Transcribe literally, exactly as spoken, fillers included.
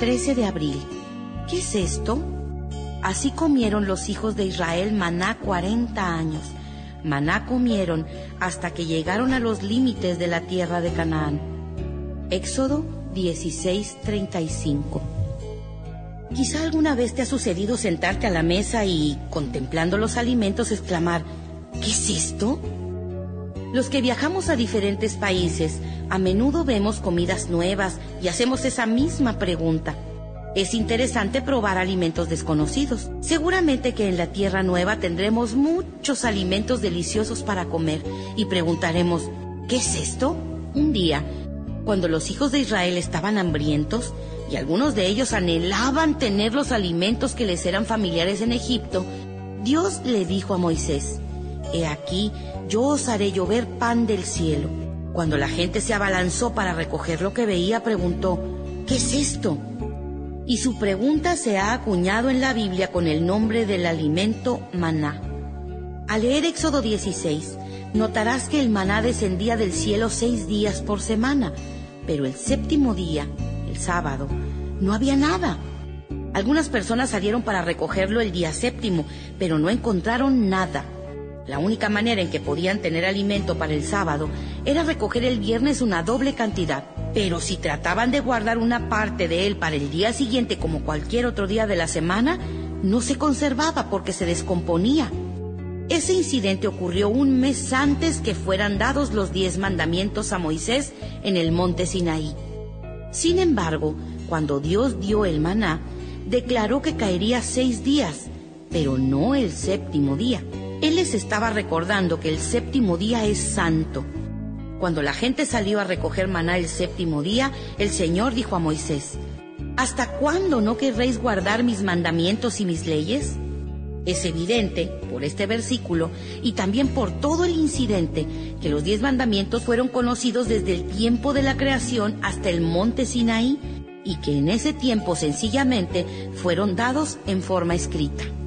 trece de abril. ¿Qué es esto? Así comieron los hijos de Israel maná cuarenta años. Maná comieron hasta que llegaron a los límites de la tierra de Canaán. Éxodo dieciséis, treinta y cinco. Quizá alguna vez te ha sucedido sentarte a la mesa y, contemplando los alimentos, exclamar: ¿qué es esto? Los que viajamos a diferentes países, a menudo vemos comidas nuevas y hacemos esa misma pregunta. Es interesante probar alimentos desconocidos. Seguramente que en la tierra nueva tendremos muchos alimentos deliciosos para comer y preguntaremos: ¿qué es esto? Un día, cuando los hijos de Israel estaban hambrientos y algunos de ellos anhelaban tener los alimentos que les eran familiares en Egipto, Dios le dijo a Moisés: He aquí, yo os haré llover pan del cielo. Cuando la gente se abalanzó para recoger lo que veía, preguntó: ¿qué es esto? Y su pregunta se ha acuñado en la Biblia con el nombre del alimento maná. Al leer Éxodo dieciséis, notarás que el maná descendía del cielo seis días por semana, pero el séptimo día, el sábado, no había nada. Algunas personas salieron para recogerlo el día séptimo, pero no encontraron nada. La única manera en que podían tener alimento para el sábado era recoger el viernes una doble cantidad, pero si trataban de guardar una parte de él para el día siguiente como cualquier otro día de la semana, no se conservaba porque se descomponía. Ese incidente ocurrió un mes antes que fueran dados los diez mandamientos a Moisés en el monte Sinaí. Sin embargo, cuando Dios dio el maná, declaró que caería seis días, pero no el séptimo día. Él les estaba recordando que el séptimo día es santo. Cuando la gente salió a recoger maná el séptimo día, el Señor dijo a Moisés: ¿hasta cuándo no querréis guardar mis mandamientos y mis leyes? Es evidente, por este versículo, y también por todo el incidente, que los diez mandamientos fueron conocidos desde el tiempo de la creación hasta el monte Sinaí, y que en ese tiempo sencillamente fueron dados en forma escrita.